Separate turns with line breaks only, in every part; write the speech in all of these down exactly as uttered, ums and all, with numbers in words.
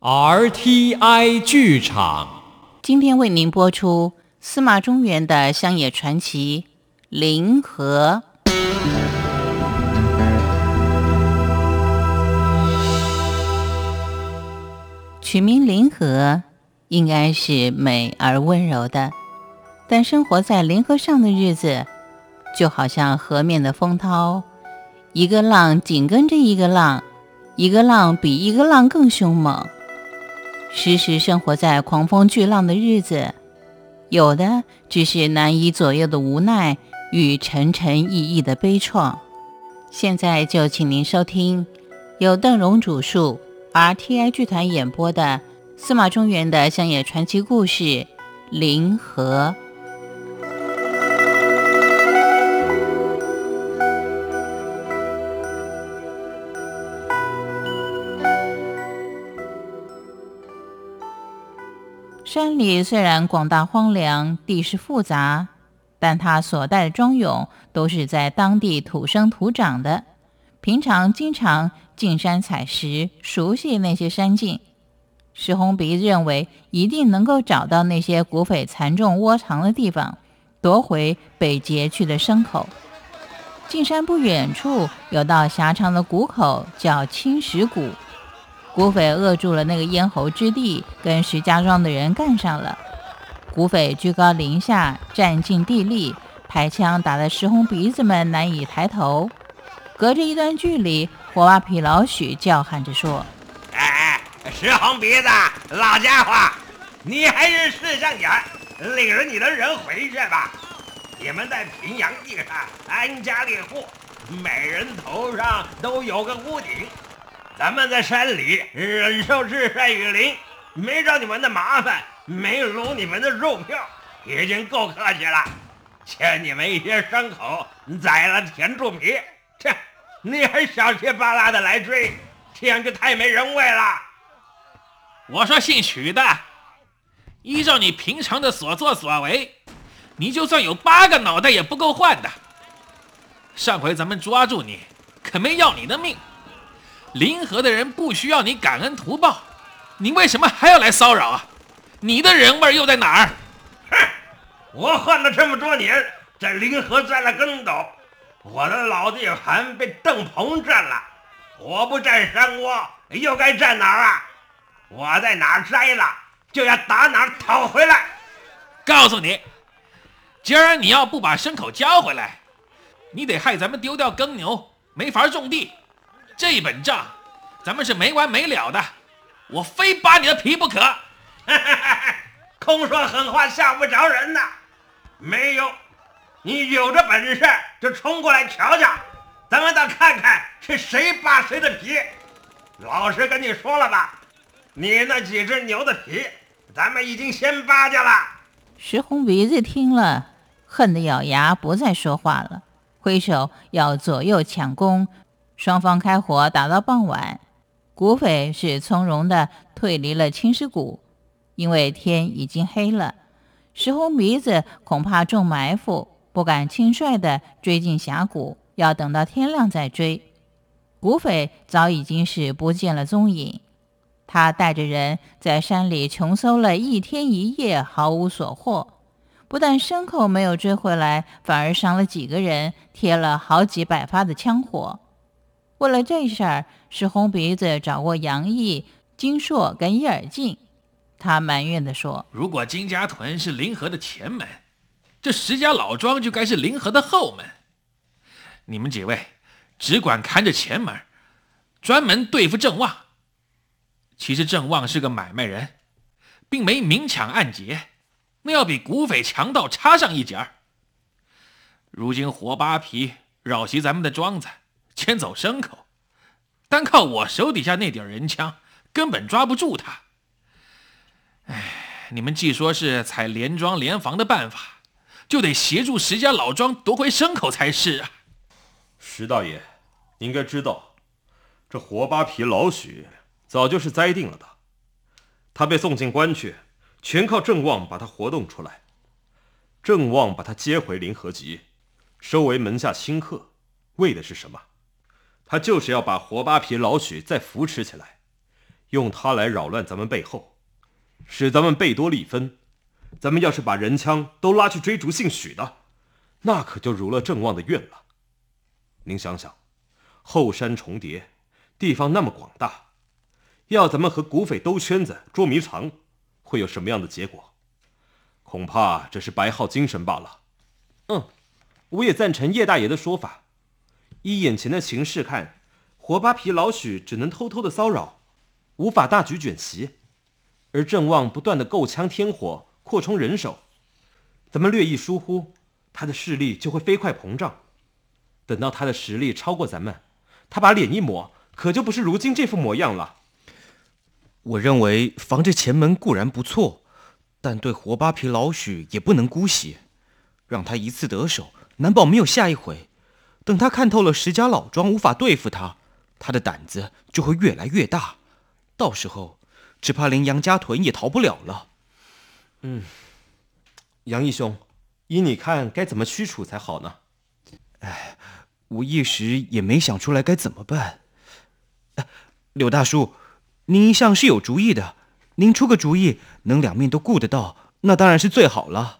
R T I 剧场，
今天为您播出司马中原的乡野传奇《临河》。取名临河，应该是美而温柔的，但生活在临河上的日子，就好像河面的风涛，一个浪紧跟着一个浪，一个浪比一个浪更凶猛。时时生活在狂风巨浪的日子，有的只是难以左右的无奈与沉沉意意的悲怆。现在就请您收听由邓荣主述 R T I 剧团演播的司马中原的乡野传奇故事《临河》。山里虽然广大荒凉，地势复杂，但他所带的庄勇都是在当地土生土长的，平常经常进山采石，熟悉那些山径。石红鼻认为一定能够找到那些谷匪残重窝藏的地方，夺回被劫去的牲口。进山不远处有道狭长的谷口，叫青石谷。谷匪扼住了那个咽喉之地，跟石家庄的人干上了。谷匪居高临下，占尽地利，排枪打得石红鼻子们难以抬头。隔着一段距离，火把皮老许叫喊着说：
哎，石红鼻子，老家伙，你还是识相点，领着你的人回去吧。你们在平阳地上安家立户，每人头上都有个屋顶。咱们在山里忍受日晒雨淋，没找你们的麻烦，没撸你们的肉票，已经够客气了。欠你们一些牲口，宰了填住皮，这你还小气巴拉的来追，这样就太没人味了。
我说姓许的，依照你平常的所作所为，你就算有八个脑袋也不够换的。上回咱们抓住你，可没要你的命。临河的人不需要你感恩图报，你为什么还要来骚扰啊？你的人味又在哪儿？
哼！我混了这么多年，在临河栽了跟斗，我的老地盘被邓鹏占了，我不占山窝，又该占哪儿啊？我在哪儿摘了，就要打哪儿讨回来。
告诉你，今儿你要不把牲口交回来，你得害咱们丢掉耕牛，没法种地。这本账咱们是没完没了的，我非扒你的皮不可。
空说狠话吓不着人呐，没有，你有这本事就冲过来瞧瞧，咱们倒看看是谁扒谁的皮。老实跟你说了吧，你那几只牛的皮咱们已经先扒掉了。
石红鼻子听了，恨得咬牙不再说话了，挥手要左右抢攻。双方开火打到傍晚，谷匪是从容地退离了青石谷，因为天已经黑了，石红鼻子恐怕中埋伏，不敢轻率地追进峡谷，要等到天亮再追。谷匪早已经是不见了踪影，他带着人在山里穷搜了一天一夜，毫无所获，不但牲口没有追回来，反而伤了几个人，贴了好几百发的枪火。为了这事儿，石红鼻子找过杨毅、金硕跟叶尔进。他埋怨地说：
如果金家屯是临河的前门，这石家老庄就该是临河的后门。你们几位只管看着前门，专门对付郑旺。其实郑旺是个买卖人，并没明抢暗劫，那要比谷匪强盗差上一截儿。如今活扒皮扰袭咱们的庄子，牵走牲口，单靠我手底下那点人枪，根本抓不住他。哎，你们既说是采连庄联防的办法，就得协助石家老庄夺回牲口才是啊。
石大爷，你应该知道，这活扒皮老许早就是栽定了的，他被送进关去，全靠郑旺把他活动出来。郑旺把他接回临河集，收为门下新客，为的是什么？他就是要把活扒皮老许再扶持起来， 用他来扰乱咱们背后，使咱们贝多利分。咱们要是把人枪都拉去追逐姓许的，那可就如了郑旺的愿了。您想想，后山重叠，地方那么广大，要咱们和古匪兜圈子捉迷藏，会有什么样的结果？恐怕这是白耗精神罢了。嗯，我也赞成叶大爷的说法。依眼前的形势看，活扒皮老许只能偷偷的骚扰，无法大举卷袭。而郑旺不断的购枪添火，扩充人手，咱们略一疏忽，他的势力就会飞快膨胀。等到他的实力超过咱们，他把脸一抹，可就不是如今这副模样了。
我认为防着前门固然不错，但对活扒皮老许也不能姑息，让他一次得手，难保没有下一回。等他看透了石家老庄无法对付他，他的胆子就会越来越大，到时候只怕连杨家屯也逃不了了。
嗯，杨义兄，依你看该怎么驱除才好呢？
哎，我一时也没想出来该怎么办。哎，柳大叔，您一向是有主意的，您出个主意，能两面都顾得到，那当然是最好了。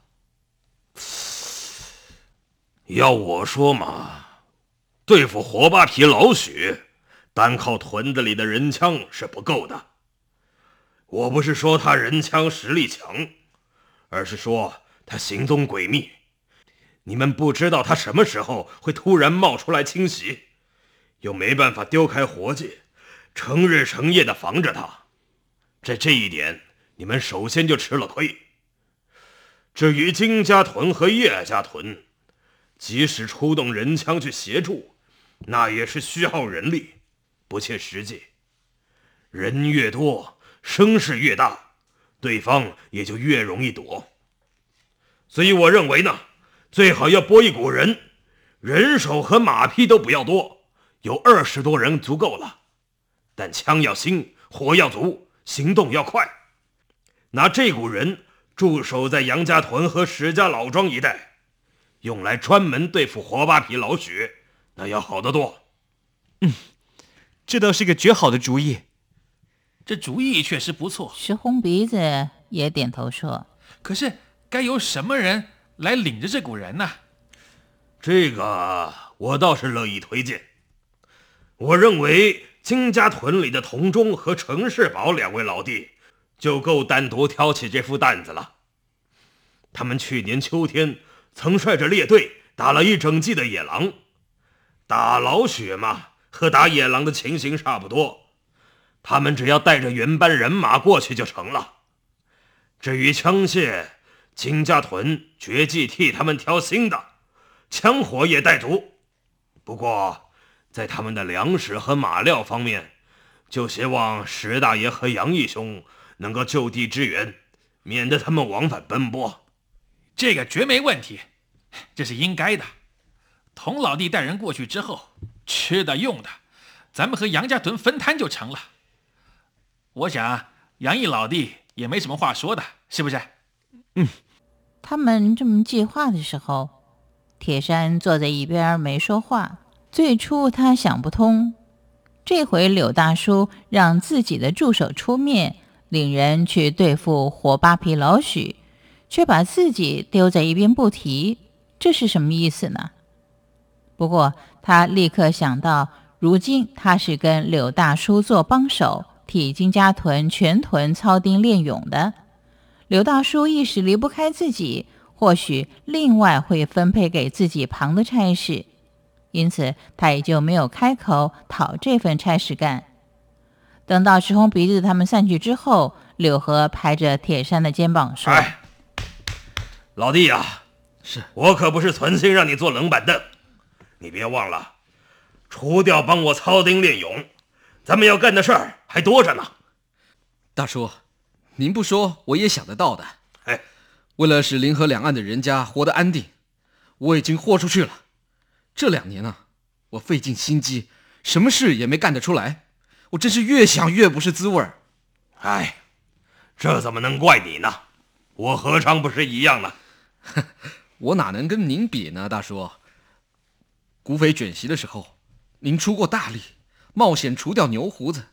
要我说嘛，对付活扒皮老许，单靠屯子里的人枪是不够的。我不是说他人枪实力强，而是说他行踪诡秘，你们不知道他什么时候会突然冒出来侵袭，又没办法丢开活计，成日成夜的防着他，在这一点你们首先就吃了亏。至于金家屯和叶家屯，即使出动人枪去协助，那也是虚耗人力，不切实际。人越多，声势越大，对方也就越容易躲。所以我认为呢，最好要拨一股人，人手和马匹都不要多，有二十多人足够了。但枪要新，火要足，行动要快。拿这股人驻守在杨家屯和石家老庄一带，用来专门对付活扒皮老许，那要好得多。
嗯，这倒是个绝好的主意。
这主意确实不错。
石红鼻子也点头说：
可是该由什么人来领着这股人呢？
这个我倒是乐意推荐。我认为金家屯里的童忠和程世宝两位老弟就够单独挑起这副担子了。他们去年秋天曾率着列队打了一整季的野狼，打老许嘛，和打野狼的情形差不多，他们只要带着原班人马过去就成了。至于枪械，金家屯决计替他们挑新的，枪火也带足。不过在他们的粮食和马料方面，就希望石大爷和杨义兄能够就地支援，免得他们往返奔波。
这个绝没问题，这是应该的。童老弟带人过去之后，吃的用的，咱们和杨家屯分摊就成了。我想杨义老弟也没什么话说的，是不是？
嗯。
他们这么计划的时候，铁山坐在一边没说话。最初他想不通，这回柳大叔让自己的助手出面，领人去对付活扒皮老许，却把自己丢在一边不提，这是什么意思呢？不过他立刻想到，如今他是跟柳大叔做帮手，替金家屯全屯操兵练勇的。柳大叔一时离不开自己，或许另外会分配给自己旁的差事，因此他也就没有开口讨这份差事干。等到石红鼻子他们散去之后，柳河拍着铁山的肩膀说：
哎，老弟呀、啊，
是
我可不是存心让你坐冷板凳，你别忘了，除掉帮我操兵练勇，咱们要干的事儿还多着呢。
大叔，您不说我也想得到的。
哎，
为了使临河两岸的人家活得安定，我已经豁出去了。这两年啊，我费尽心机，什么事也没干得出来，我真是越想越不是滋味儿。
哎，这怎么能怪你呢？我何尝不是一样呢？
我哪能跟您比呢，大叔？古匪卷袭的时候，您出过大力，冒险除掉牛胡子，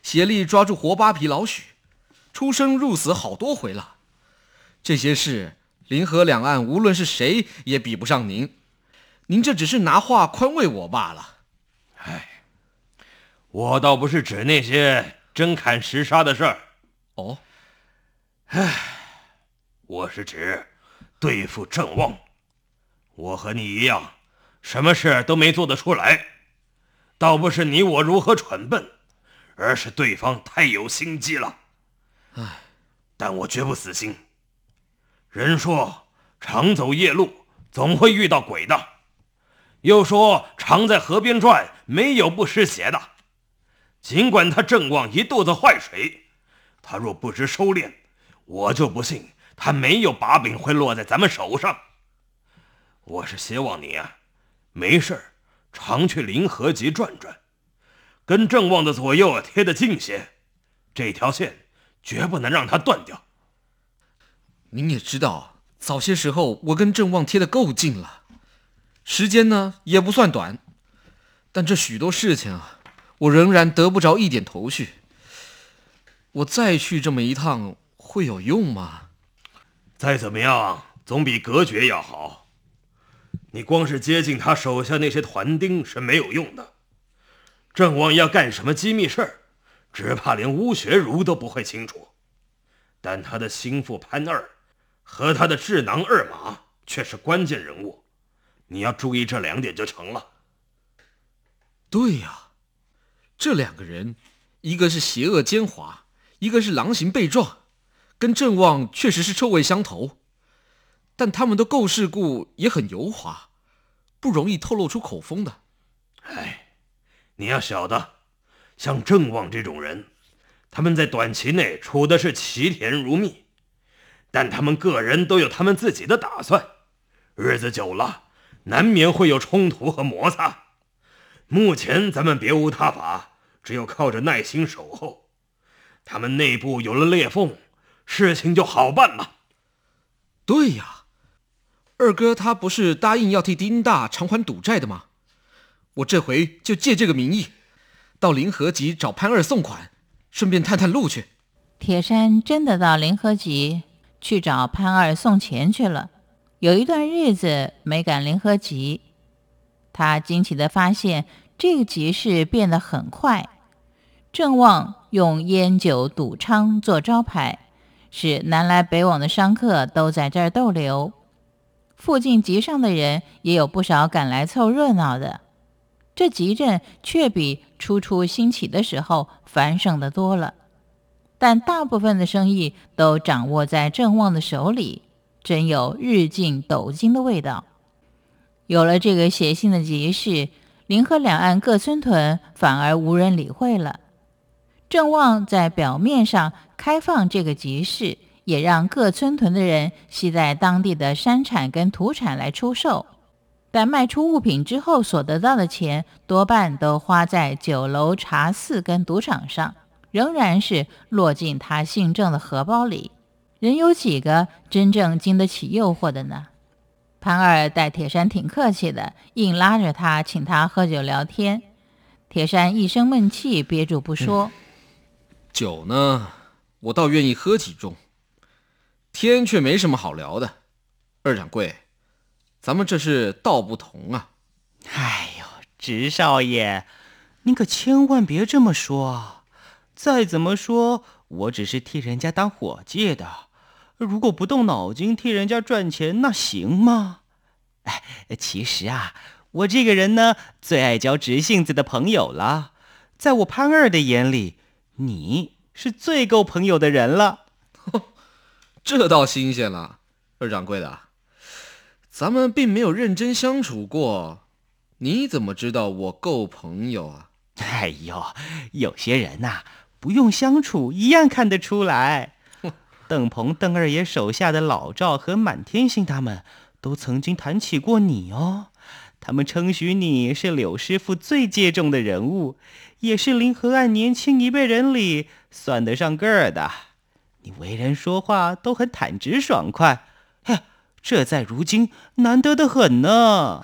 协力抓住活扒皮老许，出生入死好多回了。这些事，临河两岸无论是谁也比不上您。您这只是拿话宽慰我罢了。
哎，我倒不是指那些真砍实杀的事儿。
哦，
唉，我是指对付郑旺。我和你一样，什么事都没做得出来。倒不是你我如何蠢笨，而是对方太有心机了。
唉，
但我绝不死心。人说常走夜路，总会遇到鬼的。又说常在河边转，没有不湿鞋的。尽管他郑旺一肚子坏水，他若不知收敛，我就不信他没有把柄会落在咱们手上。我是希望你啊，没事常去临河集转转，跟郑旺的左右贴得近些，这条线绝不能让他断掉。
您也知道，早些时候我跟郑旺贴得够近了，时间呢也不算短，但这许多事情啊，我仍然得不着一点头绪。我再去这么一趟会有用吗？
再怎么样总比隔绝要好。你光是接近他手下那些团丁是没有用的。郑旺要干什么机密事儿，只怕连巫学儒都不会清楚。但他的心腹潘二和他的智囊二马却是关键人物，你要注意这两点就成了。
对呀，这两个人，一个是邪恶奸猾，一个是狼行背状，跟郑旺确实是臭味相投。但他们的构事故也很油滑，不容易透露出口风的。
哎，你要晓得，像郑旺这种人，他们在短期内处的是其甜如蜜，但他们个人都有他们自己的打算，日子久了难免会有冲突和摩擦。目前咱们别无他法，只有靠着耐心守候。他们内部有了裂缝，事情就好办了。
对呀，二哥他不是答应要替丁大偿还赌债的吗？我这回就借这个名义到临河集找潘二送款，顺便探探路去。
铁山真的到临河集去找潘二送钱去了。有一段日子没赶临河集，他惊奇地发现这个集市变得很快。郑旺用烟酒赌娼做招牌，使南来北往的商客都在这儿逗留。附近集上的人也有不少赶来凑热闹的。这集镇却比初初兴起的时候繁盛得多了，但大部分的生意都掌握在郑旺的手里，真有日进斗金的味道。有了这个邪性的集市，临河两岸各村屯反而无人理会了。郑旺在表面上开放这个集市，也让各村屯的人吸在当地的山产跟土产来出售，但卖出物品之后所得到的钱多半都花在酒楼、茶肆跟赌场上，仍然是落进他姓郑的荷包里。人有几个真正经得起诱惑的呢？潘二待铁山挺客气的，硬拉着他请他喝酒聊天。铁山一生闷气，憋住不说。
嗯酒呢，我倒愿意喝几盅，天却没什么好聊的。二掌柜，咱们这是道不同啊。
哎呦，直少爷，您可千万别这么说。再怎么说，我只是替人家当伙计的，如果不动脑筋替人家赚钱，那行吗？哎，其实啊，我这个人呢，最爱交直性子的朋友了。在我潘二的眼里，你是最够朋友的人了。
这倒新鲜了，二掌柜的，咱们并没有认真相处过，你怎么知道我够朋友啊？
哎呦，有些人呐、啊，不用相处一样看得出来。邓鹏、邓二爷手下的老赵和满天星他们都曾经谈起过你哦，他们称许你是柳师傅最借重的人物，也是临河岸年轻一辈人里算得上个儿的。你为人说话都很坦直爽快，嘿，这在如今难得的很呢。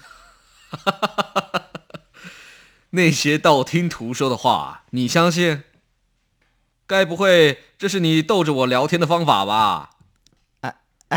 那些道听途说的话，你相信？ 该不会这是你逗着我聊天的方法吧？
啊，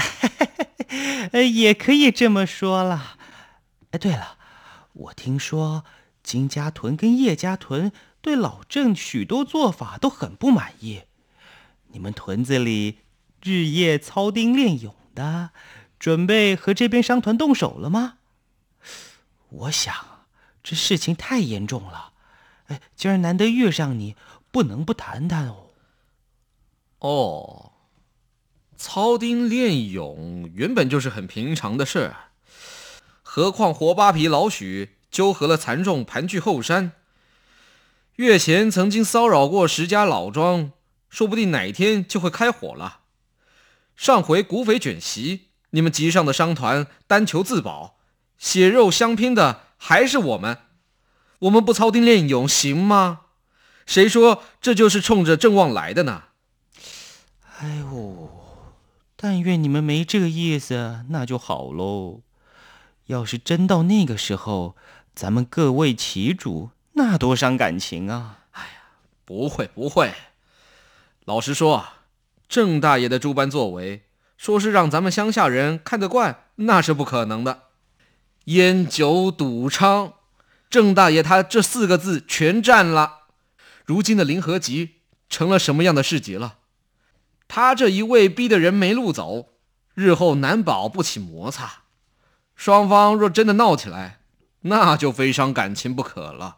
也可以这么说了。哎，对了，我听说金家屯跟叶家屯对老郑许多做法都很不满意。你们屯子里日夜操丁练勇的，准备和这边商团动手了吗？我想这事情太严重了，哎，今儿难得遇上你，不能不谈谈哦。
哦，操丁练勇原本就是很平常的事，何况活扒皮老许纠合了残众盘踞后山，月前曾经骚扰过石家老庄，说不定哪天就会开火了。上回股匪卷席，你们集上的商团单求自保，血肉相拼的还是我们，我们不操丁练勇行吗？谁说这就是冲着郑旺来的呢？
哎呦，但愿你们没这个意思，那就好喽。要是真到那个时候，咱们各为其主，那多伤感情啊！
哎呀，不会不会，老实说，郑大爷的诸般作为，说是让咱们乡下人看得惯，那是不可能的。烟酒赌娼，郑大爷他这四个字全占了。如今的临河集成了什么样的市集了？他这一味逼得人没路走，日后难保不起摩擦。双方若真的闹起来，那就非伤感情不可了。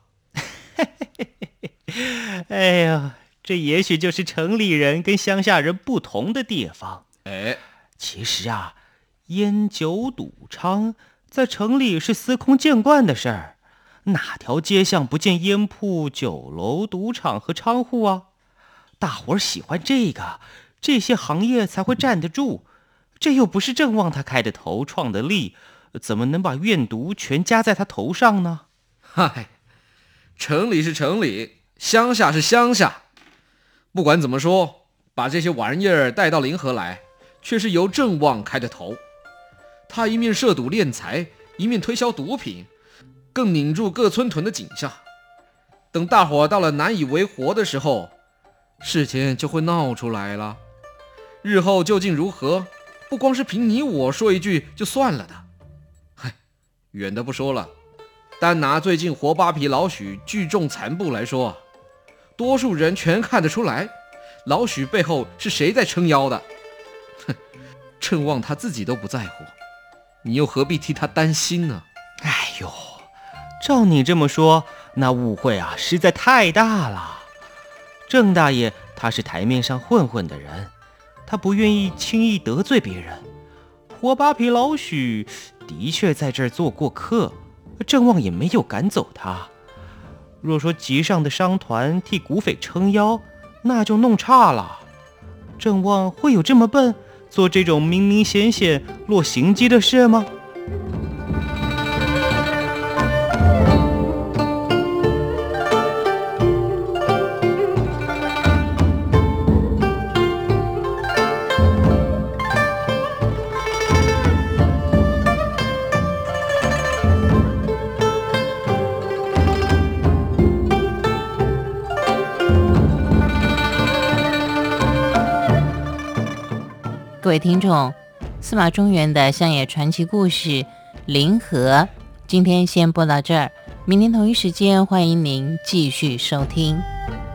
哎呀，这也许就是城里人跟乡下人不同的地方。
哎，
其实啊，烟酒赌娼在城里是司空见惯的事儿，哪条街巷不见烟铺、酒楼、赌场和娼户啊？大伙儿喜欢这个，这些行业才会站得住。这又不是郑旺他开的头、创的例，怎么能把怨毒全加在他头上呢？
嗨，城里是城里，乡下是乡下。不管怎么说，把这些玩意儿带到临河来，却是由郑旺开的头。他一面涉赌敛财，一面推销毒品，更拧住各村屯的景象。等大伙到了难以为活的时候，事情就会闹出来了。日后究竟如何，不光是凭你我说一句就算了的。嗨，远的不说了，单拿最近活扒皮老许聚众残部来说，多数人全看得出来，老许背后是谁在撑腰的。哼，郑旺他自己都不在乎，你又何必替他担心呢？
哎呦，照你这么说，那误会啊实在太大了。郑大爷他是台面上混混的人，他不愿意轻易得罪别人。活扒皮老许的确在这儿做过客，郑旺也没有赶走他。若说集上的商团替股匪撑腰，那就弄差了。郑旺会有这么笨，做这种明明显显落刑机的事吗？
各位听众，司马中原的乡野传奇故事《临河》，今天先播到这儿，明天同一时间欢迎您继续收听。